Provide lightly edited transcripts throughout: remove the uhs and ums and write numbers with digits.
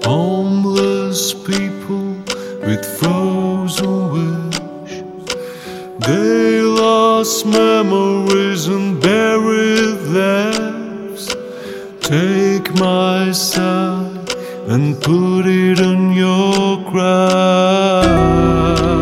Homeless people with frozen wish, they lost memories and buried lives. Take my side and put it on your cries.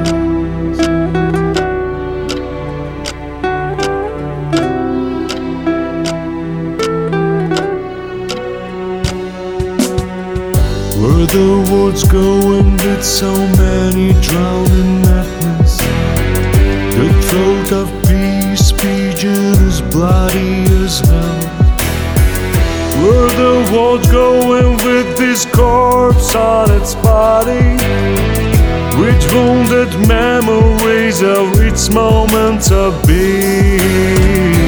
Where the world's going with so many drowning madness, the throat of peace pigeon is bloody as hell. Where the world's going with this corpse on its body, with wounded memories of its moment of being.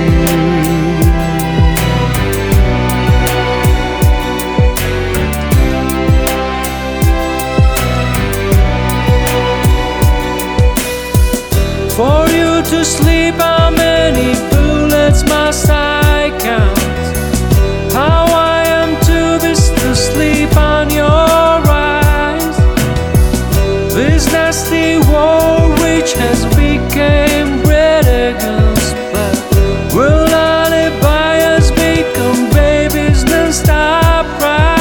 For you to sleep, how many bullets must I count? How I am too busy to sleep on your eyes. This nasty war which has become great against blood, will alibi us become babies then stop crying?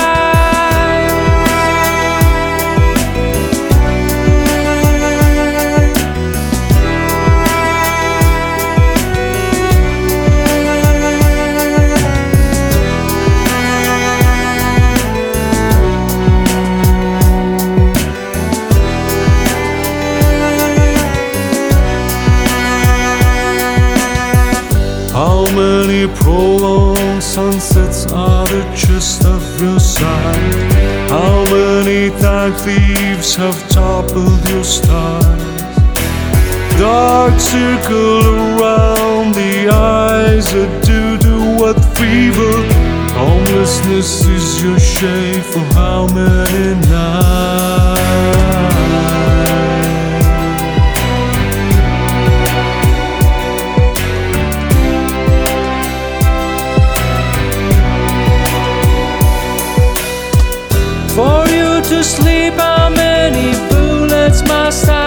How many prolonged sunsets are the chest of your side? How many time thieves have toppled your stars? Dark circle around the eyes that do what fever. Homelessness is your shade for how many nights? For you to sleep, how many bullets must I